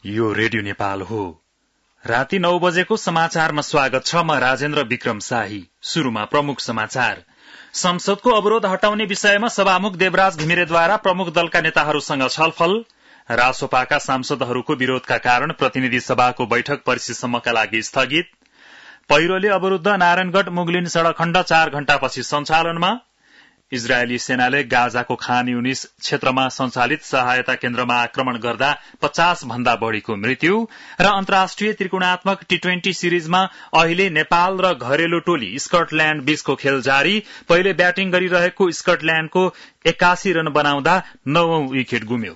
यो रेडियो नेपाल हो। राति 9 बजेको समाचारमा स्वागत छ। म राजेन्द्र विक्रम शाही। शुरूमा प्रमुख समाचार। संसदको अवरोध हटाउने विषयमा सभामुख देवराज घिमिरेद्वारा प्रमुख दलका नेताहरूसँग छलफल। रासोपाका सांसदहरूको विरोधका कारण प्रतिनिधि सभाको बैठक पर्सिसम्मका लागि स्थगित। पहिरोले अवरूद्ध नारायणगढ़ मुगलिन सड़क खण्ड 4 घण्टापछि सञ्चालनमा। इजरायली सेनाले गाजाको खान युनिस क्षेत्रमा सञ्चालित सहायता केन्द्रमा आक्रमण गर्दा 50 भन्दा बढ़ीको मृत्यु। र अन्तर्राष्ट्रिय त्रिकोणात्मक टी20 सिरिजमा अहिले नेपाल र घरेलु टोली स्कटल्याण्ड बीचको खेल जारी। पहिले ब्याटिङ गरिरहेको स्कटल्याण्डको 81 रन बनाउँदा 9औं विकेट गुम्यो।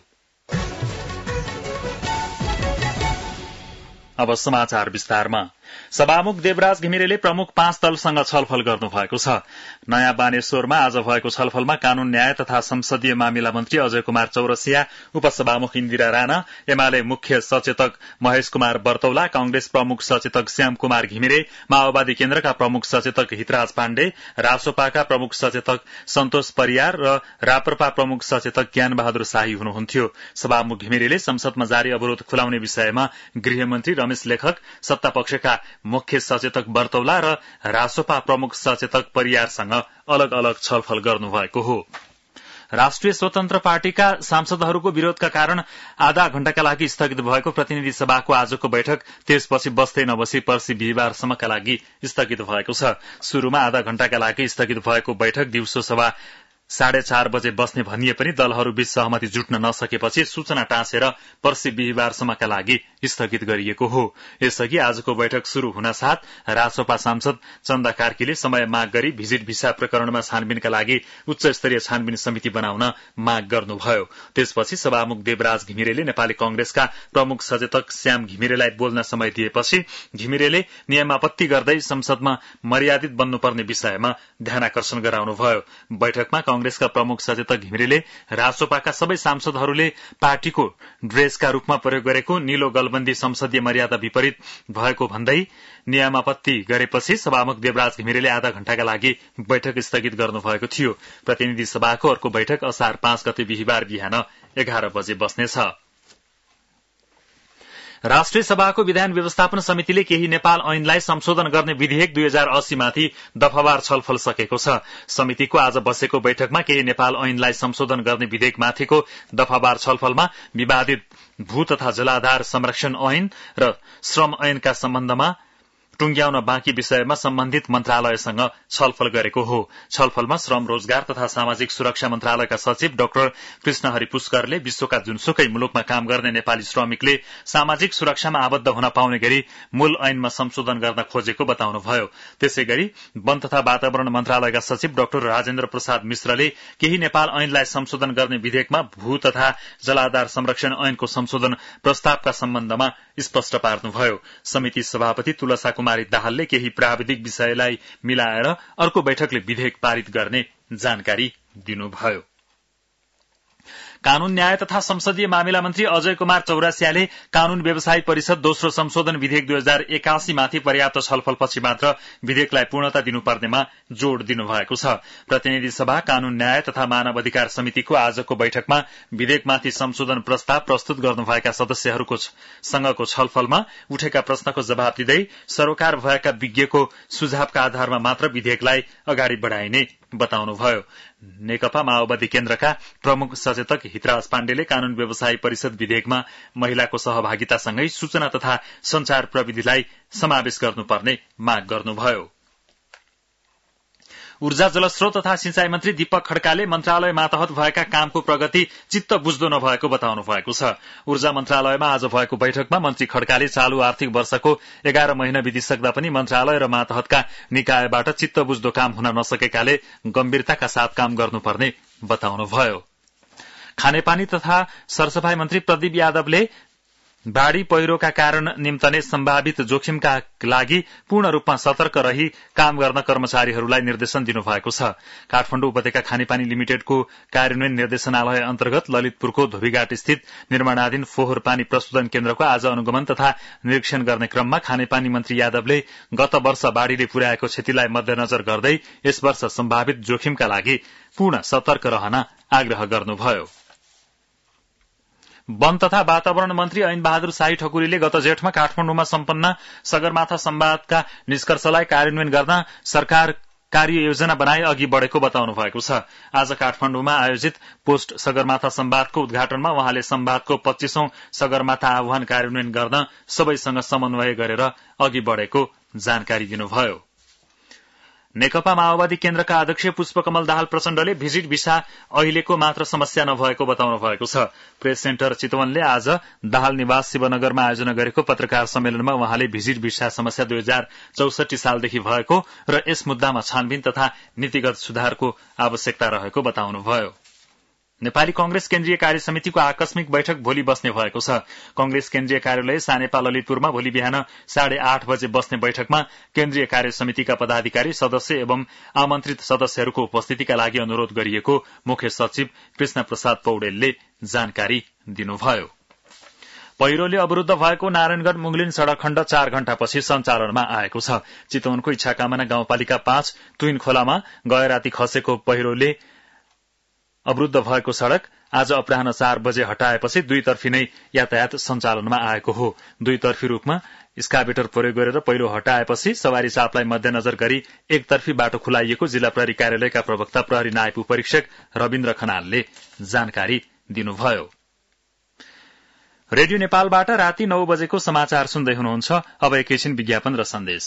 अब समाचार विस्तारमा। सभामुख देवराज घिमिरेले प्रमुख 5 दलसँग छलफल गर्नुभएको छ। नयाँ बानेश्वरमा आज भएको छलफलमा कानून न्याय तथा संसदीय मामिला मन्त्री अजय कुमार चौरसिया, उपसभामुख इन्दिरा राणा, एमाले मुख्य सचेतक महेश कुमार बर्तौला, कांग्रेस प्रमुख सचेतक श्याम कुमार घिमिरे, माओवादी केन्द्रका प्रमुख सचेतक हितराज पाण्डे, रासोपाका प्रमुख सचेतक सन्तोष परियार र राप्रपा प्रमुख सचेतक ज्ञान बहादुर शाही हुनुहुन्थ्यो। सभामुख घिमिरेले संसदमा जारी अवरोध खुलाउने विषयमा गृहमन्त्री रमेश लेखक, सत्तापक्षका मुख्य सचेतक बर्तौला र रासोपा प्रमुख सचेतक परियारसँग अलग अलग छलफल गर्नुभएको हो। राष्ट्रिय स्वतन्त्र पार्टीका सांसदहरूको विरोधका कारण आधा घण्टाका लागि स्थगित भएको प्रतिनिधि सभाको आजको बैठक त्यसपछि बस्दै नबसी पर्सि बिहिबारसम्मका लागि स्थगित भएको छ। शुरूमा आधा घण्टाका लागि स्थगित भएको बैठक दिउँसो सभा 4:30 बजे बस्ने भनिए पनि दलहरूबीच सहमति जुट्न नसकेपछि सूचना टाँसेर पर्सि बिहिबारसम्मका लागि स्थगित गरिएको हो। यसअघि आजको बैठक शुरू हुनसाथ रासोपा सांसद चन्दा कार्कीले समय माग गरी भिजिट भिसा प्रकरणमा छानबिनका लागि उच्च स्तरीय छानबिन समिति बनाउन माग गर्नुभयो। त्यसपछि सभामुख देवराज घिमिरेले नेपाली कंग्रेसका प्रमुख सचेतक श्याम घिमिरेलाई बोल्न समय दिएपछि घिमिरेले नियमापत्ति गर्दै संसदमा मर्यादित बन्नुपर्ने विषयमा ध्यानाकर्षण गराउनुभयो। बैठकमा कांग्रेसका प्रमुख सचेतक घिमिरेले रासोपाका सबै सांसदहरूले पार्टीको ड्रेसका रूपमा प्रयोग गरेको नीलो गलबन्दी संसदीय मर्यादा विपरीत भएको भन्दै नियमापत्ति गरेपछि सभामुख देवराज घिमिरेले आधा घण्टाका लागि बैठक स्थगित गर्नुभएको थियो। प्रतिनिधि सभाको अर्को बैठक असार 5 गते बिहिबार बिहान 11 बजे बस्नेछ। राष्ट्रिय सभाको विधान व्यवस्थापन समितिले केही नेपाल ऐनलाई संशोधन गर्ने विधेयक 2080 माथि दफावार छलफल सकेको छ। समितिको आज बसेको बैठकमा केही नेपाल ऐनलाई संशोधन गर्ने विधेयक माथिको दफावार छलफलमा विवादित भू तथा जलाधार संरक्षण ऐन र श्रम ऐनका सम्बन्धमा टुंग्याउन बाँकी विषयमा सम्बन्धित मन्त्रालयसँग छलफल गरेको हो। छलफलमा श्रम रोजगार तथा सामाजिक सुरक्षा मन्त्रालयका सचिव डाक्टर कृष्णहरि पुष्करले विश्वका जुनसुकै मुलुकमा काम गर्ने नेपाली श्रमिकले सामाजिक सुरक्षामा आबद्ध हुन पाउने गरी मूल ऐनमा संशोधन गर्न खोजेको बताउनुभयो। त्यसैगरी वन तथा वातावरण मन्त्रालयका सचिव डाक्टर राजेन्द्र प्रसाद मिश्रले केही नेपाल ऐनलाई संशोधन गर्ने विधेयकमा भू तथा जलाधार संरक्षण ऐनको संशोधन प्रस्तावका सम्बन्धमा स्पष्ट पार्नुभयो। समिति सभापति तुलसा कुमारी दाहालले केही प्राविधिक विषयलाई मिलाएर अर्को बैठकले विधेयक पारित गर्ने जानकारी दिनुभयो। कानून न्याय तथा संसदीय मामिला मन्त्री अजय कुमार चौरसियाले कानून व्यवसायी परिषद दोस्रो संशोधन विधेयक 2081 माथि पर्याप्त छलफलपछि मात्र विधेयकलाई पूर्णता दिनुपर्नेमा जोड़ दिनुभएको छ। प्रतिनिधि सभा कानून न्याय तथा मानव अधिकार समितिको आजको बैठकमा विधेयकमाथि संशोधन प्रस्ताव प्रस्तुत गर्नुभएका सदस्यहरूको सँगको छलफलमा उठेका प्रश्नको जवाब दिँदै सरोकार भएका विज्ञको सुझावका आधारमा मात्र विधेयकलाई अगाडि बढ़ाइने बताउनुभयो। नेकपा माओवादी केन्द्रका प्रमुख सचेतक हितराज पाण्डेले कानून व्यवसायी परिषद विधेयकमा महिलाको सहभागितासँगै सूचना तथा संचार प्रविधिलाई समावेश गर्नुपर्ने माग गर्नुभयो। ऊर्जा जलस्रोत तथा सिंचाई मन्त्री दीपक खड्काले मन्त्रालय मातहत भएका कामको प्रगति चित्त बुझ्दो नभएको बताउनु भएको छ। ऊर्जा मन्त्रालयमा आज भएको बैठकमा मन्त्री खड्काले चालू आर्थिक वर्षको 11 महिना बितिसक्दा पनि मन्त्रालय र मातहतका निकायबाट चित्त बुझ्दो काम हुन नसकेकाले गम्भीरताका साथ काम गर्नुपर्ने बताउनुभयो। खानेपानी तथा सरसफाई मन्त्री प्रदीप यादवले बाढ़ी पहिरोका कारण निम्तने सम्भावित जोखिमका लागि पूर्ण रूपमा सतर्क रही काम गर्न कर्मचारीहरूलाई निर्देशन दिनुभएको छ। काठमाडौँ उपत्यका खानेपानी लिमिटेडको कार्यान्वयन निर्देशनालय अन्तर्गत ललितपुरको धोबीघाट स्थित निर्माणाधीन फोहोर पानी प्रशोधन केन्द्रको आज अनुगमन तथा निरीक्षण गर्ने क्रममा खानेपानी मन्त्री यादवले गत वर्ष बाढ़ीले पुर्याएको क्षतिलाई मध्यनजर गर्दै यस वर्ष सम्भावित जोखिमका लागि पूर्ण सतर्क रहन आग्रह गर्नुभयो। वन तथा वातावरण मन्त्री ऐन बहादुर शाही ठकुरीले गत जेठमा काठमाडौँमा सम्पन्न सगरमाथा संवादका निष्कर्षलाई कार्यान्वयन गर्न सरकार कार्ययोजना बनाई अघि बढ़ेको बताउनु भएको छ। आज काठमाडौँमा आयोजित पोस्ट सगरमाथा संवादको उद्घाटनमा उहाँले संवादको 25औं सगरमाथा आह्वान कार्यान्वयन गर्न सबैसँग समन्वय गरेर अघि बढ़ेको जानकारी दिनुभयो। नेकपा माओवादी केन्द्रका अध्यक्ष पुष्पकमल दाहाल प्रचण्डले भिजिट भिसा अहिलेको मात्र समस्या नभएको बताउनु भएको छ। प्रेस सेन्टर चितवनले आज दाहाल निवास शिवनगरमा आयोजना गरेको पत्रकार सम्मेलनमा उहाँले भिजिट भिसा समस्या 2064 सालदेखि भएको र यस मुद्दामा छानबिन तथा नीतिगत सुधारको आवश्यकता रहेको बताउनुभयो। नेपाली कंग्रेस केन्द्रीय कार्य समितिको आकस्मिक बैठक भोलि बस्ने भएको छ। कंग्रेस केन्द्रीय कार्यालय सानेपा ललितपुरमा भोलि बिहान 8:30 बजे बस्ने बैठकमा केन्द्रीय कार्य समितिका पदाधिकारी सदस्य एवं आमन्त्रित सदस्यहरूको उपस्थितिका लागि अनुरोध गरिएको मुख्य सचिव कृष्ण प्रसाद पौडेलले जानकारी दिनुभयो। पहिरोले अवरूद्ध भएको नारायणगढ़ मुंगलिन सड़क खण्ड 4 घण्टापछि सञ्चालनमा आएको छ। चितवनको इच्छाकामना गाउँपालिका 5 तुइन खोलामा गए राति खसेको पहिरोले अवरूद्ध भएको सड़क आज अपराह्न 4 बजे हटाएपछि दुईतर्फी नै यातायात सञ्चालनमा आएको हो। दुईतर्फी रूपमा स्काभेटर प्रयोग गरेर पहिरो हटाएपछि सवारी चापलाई मध्यनजर गरी एकतर्फी बाटो खुलाइएको जिल्ला प्रहरी कार्यालयका प्रवक्ता प्रहरी नायब उपरीक्षक रविन्द्र खनालले जानकारी दिनुभयो। रेडियो नेपालबाट राति 9 बजेको समाचार सुन्दै हुनुहुन्छ। अब एकैछिन विज्ञापन र सन्देश।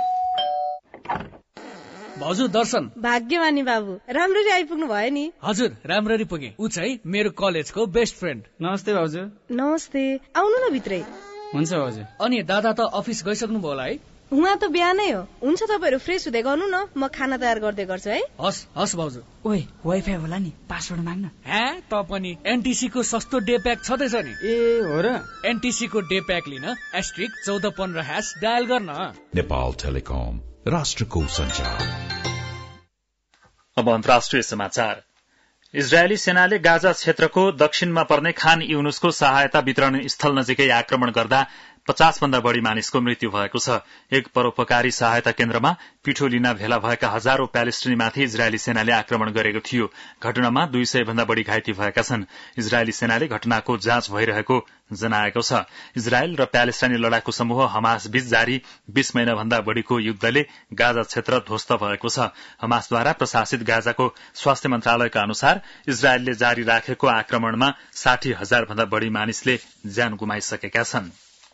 हजुर दर्शन, भाग्यमानी बाबु, राम्ररी आइपुग्नु भयो नि। हजुर राम्ररी पुगे। ऊ चाहिँ मेरो कलेजको बेस्ट फ्रेन्ड। नमस्ते भाउजू। नमस्ते, आउनु न भित्रै। हुन्छ भाउजू। अनि दादा त अफिस गइसक्नु भयो होला है? उहाँ त बिहानै हो। हुन्छ तपाईँहरू फ्रेस हुँदै गर्नु न, म खाना तयार गर्दै गर्छु है। हस् हस् भाउजू। ओइ वाइफाई होला नि, पासवर्ड माग्न। हे त पनि एनटीसी को सस्तो डे प्याक छँदैछ नि। ए हो र? एनटीसी को डे प्याक लिन *1415# डायल गर्न। नेपाल टेलिकम, राष्ट्रको सञ्चार। अब अन्तर्राष्ट्रिय समाचार। इजरायली सेनाले गाजा क्षेत्रको दक्षिणमा पर्ने खान युनुसको सहायता वितरण स्थल नजिकै आक्रमण गर्दा 50 भन्दा बढ़ी मानिसको मृत्यु भएको छ। एक परोपकारी सहायता केन्द्रमा पिठो लिन भेला भएका हजारौं प्यालेस्टिनीमाथि इजरायली सेनाले आक्रमण गरेको थियो। घटनामा 200 भन्दा बढ़ी घाइते भएका छन्। इजरायली सेनाले घटनाको जाँच भइरहेको जनाएको छ। इजरायल र प्यालेस्टाइनी लडाकु समूह हमास बीच जारी 20 महिना भन्दा बढ़ीको युद्धले गाजा क्षेत्र ध्वस्त भएको छ। हमासद्वारा प्रशासित गाजाको स्वास्थ्य मन्त्रालयका अनुसार इजरायलले जारी राखेको आक्रमणमा 60,000 भन्दा बढ़ी मानिसले ज्यान गुमाइसकेका छन्।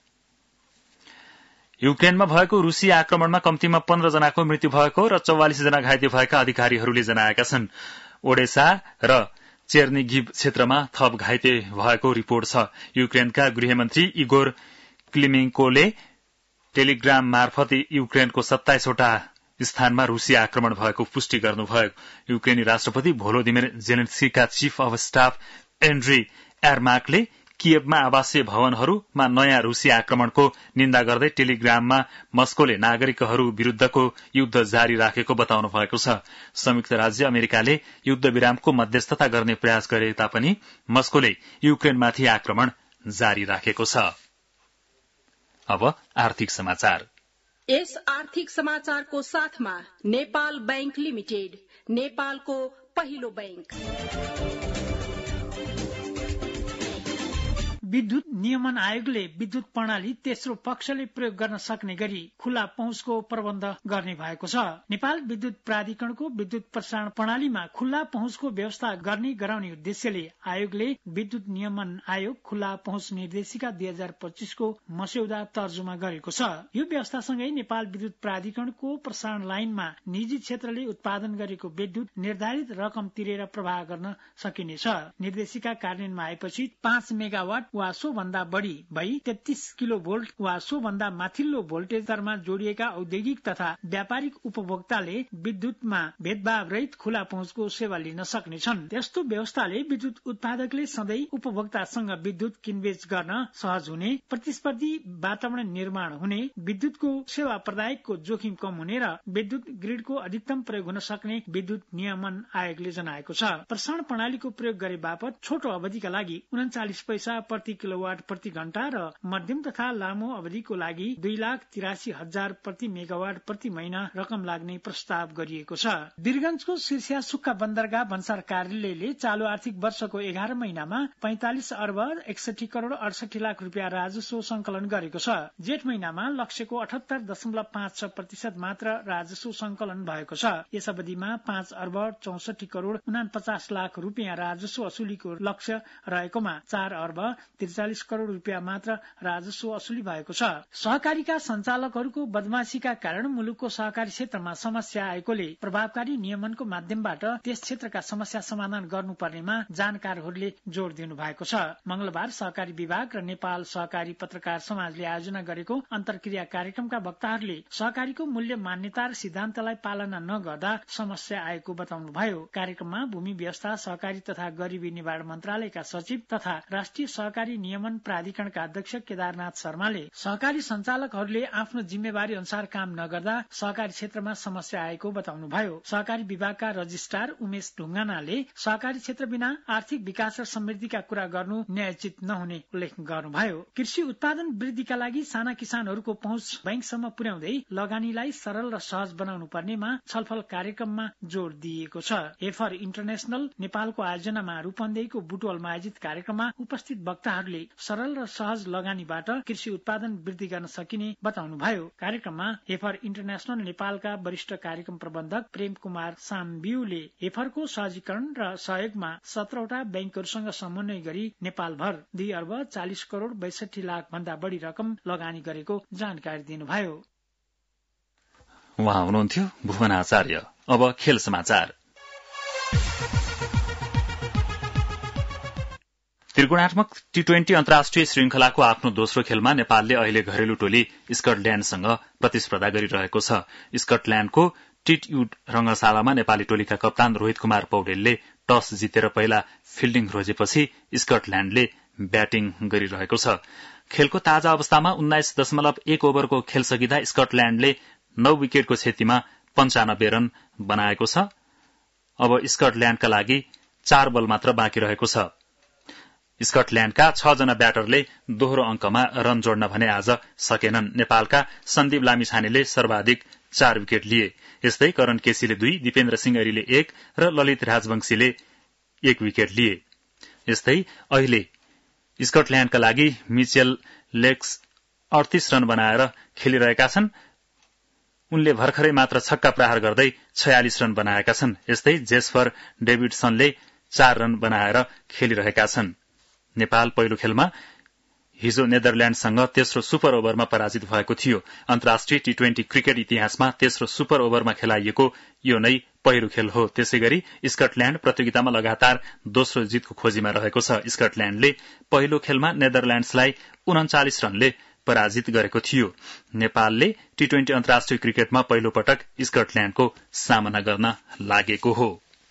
युक्रेनमा भएको रूसी आक्रमणमा कम्तीमा 15 जनाको मृत्यु भएको र 44 जना घाइते भएका अधिकारीहरूले जनाएका छन्। ओडेसा र चेर्निगिभ क्षेत्रमा थप घाइते भएको रिपोर्ट छ। युक्रेनका गृहमन्त्री इगोर क्लिमेन्कोले टेलिग्राम मार्फत युक्रेनको 27 वटा स्थानमा रूसी आक्रमण भएको पुष्टि गर्नुभयो। युक्रेनी राष्ट्रपति भोलोदिमिर जेलेन्स्कीका चीफ अफ स्टाफ एन्ड्री एर्माकले कियवमा आवासीय भवनहरूमा नयाँ रूसी आक्रमणको निन्दा गर्दै टेलिग्राममा मस्कोले नागरिकहरू विरूद्धको युद्ध जारी राखेको बताउनु भएको छ। संयुक्त राज्य अमेरिकाले युद्ध विरामको मध्यस्थता गर्ने प्रयास गरे तापनि मस्कोले युक्रेनमाथि आक्रमण जारी राखेको छ। अब आर्थिक समाचार। यस आर्थिक समाचारको साथमा नेपाल बैंक लिमिटेड, नेपालको पहिलो बैंक। विद्युत नियमन आयोगले विद्युत प्रणाली तेस्रो पक्षले प्रयोग गर्न सक्ने गरी खुला पहुँचको प्रबन्ध गर्ने भएको छ। नेपाल विद्युत प्राधिकरणको विद्युत प्रसारण प्रणालीमा खुला पहुँचको व्यवस्था गर्ने गराउने उद्देश्यले आयोगले विद्युत नियमन आयोग खुला पहुँच निर्देशिका 2025 को मस्यौदा तर्जुमा गरेको छ। यो व्यवस्थासँगै नेपाल विद्युत प्राधिकरणको प्रसारण लाइनमा निजी क्षेत्रले उत्पादन गरेको विद्युत निर्धारित रकम तिरेर प्रवाह गर्न सकिनेछ। निर्देशिका कार्यान्वयनमा आएपछि 5 मेगावाट वा सो भन्दा बढ़ी भई 33 किलो भोल्ट वा सो भन्दा माथिल्लो भोल्टेज स्तरमा जोडिएका औद्योगिक तथा व्यापारिक उपभोक्ताले विद्युतमा भेदभाव रहित खुला पहुँचको सेवा लिन सक्नेछन्। त्यस्तो व्यवस्थाले विद्युत उत्पादकले सधैँ उपभोक्तासँग विद्युत किनबेच गर्न सहज हुने, प्रतिस्पर्धी वातावरण निर्माण हुने, विद्युतको सेवा प्रदायकको जोखिम कम हुने र विद्युत ग्रिडको अधिकतम प्रयोग हुन सक्ने विद्युत नियमन आयोगले जनाएको छ। प्रसारण प्रणालीको प्रयोग गरे बापत छोटो अवधिका लागि 39 पैसा प्रति प्रति किलोवाट प्रति घण्टा र मध्यम तथा लामो अवधिको लागि 2,83,000 प्रति मेगावाट प्रति महिना रकम लाग्ने प्रस्ताव गरिएको छ। वीरगंजको सिर्सिया सुक्खा बन्दरगाह भन्सार कार्यालयले चालू आर्थिक वर्षको 11 महिनामा 45 अर्ब 61 करोड़ 68 लाख रुपियाँ राजस्व संकलन गरेको छ। जेठ महिनामा लक्ष्यको 78.56% मात्र राजस्व संकलन भएको छ। यस अवधिमा 5 अर्ब 64 करोड़ 49 लाख रुपियाँ राजस्व असुलीको लक्ष्य रहेकोमा 4 अर्ब 43 करोड़ रुपियाँ मात्र राजस्व असुली भएको छ। सहकारीका संचालकहरूको बदमाशीका कारण मुलुकको सहकारी क्षेत्रमा समस्या आएकोले प्रभावकारी नियमनको माध्यमबाट त्यस क्षेत्रका समस्या समाधान गर्नुपर्नेमा जानकारहरूले जोड़ दिनु भएको छ। मंगलबार सहकारी विभाग र नेपाल सहकारी पत्रकार समाजले आयोजना गरेको अन्तर्क्रिया कार्यक्रमका वक्ताहरूले सहकारीको मूल्य मान्यता र सिद्धान्तलाई पालना नगर्दा समस्या आएको बताउनुभयो। कार्यक्रममा भूमि व्यवस्था सहकारी तथा गरिबी निवारण मन्त्रालयका सचिव तथा राष्ट्रिय सहकारी नियमन प्राधिकरणका अध्यक्ष केदारनाथ शर्माले सहकारी संचालकहरूले आफ्नो जिम्मेवारी अनुसार काम नगर्दा सहकारी क्षेत्रमा समस्या आएको बताउनुभयो। सहकारी विभागका रजिस्ट्रार उमेश ढुङ्गानाले सहकारी क्षेत्र बिना आर्थिक विकास र समृद्धिका कुरा गर्नु न्यायोचित नहुने उल्लेख गर्नुभयो। कृषि उत्पादन वृद्धिका लागि साना किसानहरूको पहुँच बैंकसम्म पुर्याउँदै लगानीलाई सरल र सहज बनाउनु पर्नेमा छलफल कार्यक्रममा जोड़ दिइएको छ। एफर इन्टरनेशनल नेपालको आयोजनामा रूपन्देहीको बुटवलमा आयोजित कार्यक्रममा उपस्थित वक्ताहरूले सरल र सहज लगानीबाट कृषि उत्पादन वृद्धि गर्न सकिने बताउनुभयो। कार्यक्रममा एफर इन्टरनेशनल नेपालका वरिष्ठ कार्यक्रम प्रबन्धक प्रेम कुमार साम्बिउले एफरको सहजीकरण र सहयोगमा 17वटा बैंकहरूसँग समन्वय गरी नेपालभर 2 अर्ब 40 करोड़ 62 लाख भन्दा बढ़ी रकम लगानी गरेको जानकारी दिनुभयो। उहाँ हुनुहुन्थ्यो भुवन आचार्य। अब खेल समाचार। त्रिगुणात्मक टी20 अन्तर्राष्ट्रिय श्रृंखलाको आफ्नो दोस्रो खेलमा नेपालले अहिले घरेलु टोली स्कटल्याण्डसँग प्रतिस्पर्धा गरिरहेको छ। स्कटल्याण्डको टिटयुड रंगशालामा नेपाली टोलीका कप्तान रोहित कुमार पौडेलले टस जितेर पहिला फिल्डिङ रोजेपछि स्कटल्याण्डले ब्याटिङ गरिरहेको छ। खेलको ताजा अवस्थामा 19.1 ओभरको खेल सकिँदा स्कटल्याण्डले 9 विकेटको क्षतिमा 95 रन बनाएको छ। अब स्कटल्याण्डका लागि 4 बल मात्र बाँकी रहेको छ। स्कटल्याण्डका 6 जना ब्याटरले दोहोरो अंकमा रन जोड्न भने आज सकेनन्। नेपालका सन्दीप लामिछानेले सर्वाधिक 4 विकेट लिए। यस्तै करण केसीले 2, दिपेन्द्र सिंह ऐरीले 1 र ललित राजवंशीले 1 विकेट लिए। यस्तै अहिले स्कटल्याण्डका लागि मिचेल लेक्स 38 रन बनाएर खेलिरहेका छन्। उनले भर्खरै मात्र छक्का प्रहार गर्दै 46 रन बनाएका छन्। यस्तै जेस्पर डेभिडसनले 4 रन बनाएर खेलिरहेका छन्। नेपाल पहिलो खेलमा हिजो नेदरल्याण्डसँग तेस्रो सुपर ओभरमा पराजित भएको थियो। अन्तर्राष्ट्रिय टी20 क्रिकेट इतिहासमा तेस्रो सुपर ओभरमा खेलाइएको यो नै पहिलो खेल हो। त्यसैगरी स्कटल्याण्ड प्रतियोगितामा लगातार दोस्रो जितको खोजीमा रहेको छ। स्कटल्याण्डले पहिलो खेलमा नेदरल्याण्ड्सलाई 39 रनले पराजित गरेको थियो। नेपालले टी20 अन्तर्राष्ट्रिय क्रिकेटमा पहिलो पटक स्कटल्याण्डको सामना गर्न लागेको हो।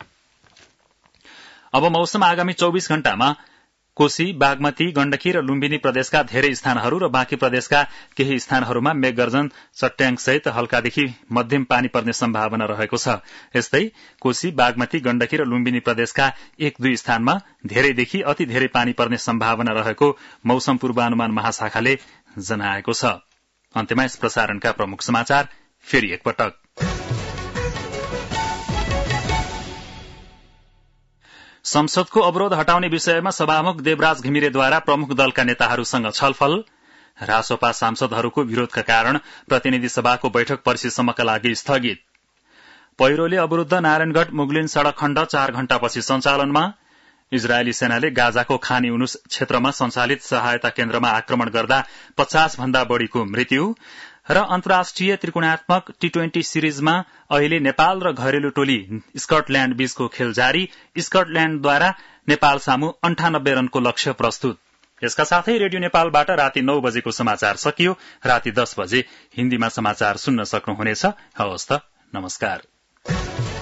अब मौसम। आगामी 24 घण्टामा कोशी, बागमती, गण्डकी र लुम्बिनी प्रदेशका धेरै स्थानहरू र बाँकी प्रदेशका केही स्थानहरूमा मेघगर्जन, चट्याङसहित हल्कादेखि मध्यम पानी पर्ने सम्भावना रहेको छ। यस्तै कोशी, बागमती, गण्डकी र लुम्बिनी प्रदेशका 1-2 स्थानमा धेरैदेखि अति धेरै पानी पर्ने सम्भावना रहेको मौसम पूर्वानुमान महाशाखाले जनाएको छ। अन्त्यमा यस प्रसारणका प्रमुख समाचार फेरि एकपटक। संसदको अवरोध हटाउने विषयमा सभामुख देवराज घिमिरेद्वारा प्रमुख दलका नेताहरूसँग छलफल। रासोपा सांसदहरूको विरोधका कारण प्रतिनिधि सभाको बैठक पर्सिसम्मका लागि स्थगित। पहिरोले अवरूद्ध नारायणगढ़ मुगलिन सड़क खण्ड 4 घण्टापछि सञ्चालनमा। इजरायली सेनाले गाजाको खान युनुस क्षेत्रमा सञ्चालित सहायता केन्द्रमा आक्रमण गर्दा 50 भन्दा बढ़ीको मृत्यु। र अन्तर्राष्ट्रिय त्रिकोणात्मक टी20 सिरिजमा अहिले नेपाल र घरेलु टोली स्कटल्याण्ड बीचको खेल जारी। स्कटल्याण्डद्वारा नेपाल सामु 98 रनको लक्ष्य प्रस्तुत। यसका साथै रेडियो नेपालबाट राति 9 बजेको समाचार सकियो। राति 10 बजे हिन्दीमा समाचार सुन्न सक्नुहुनेछ। हवस् त, नमस्कार।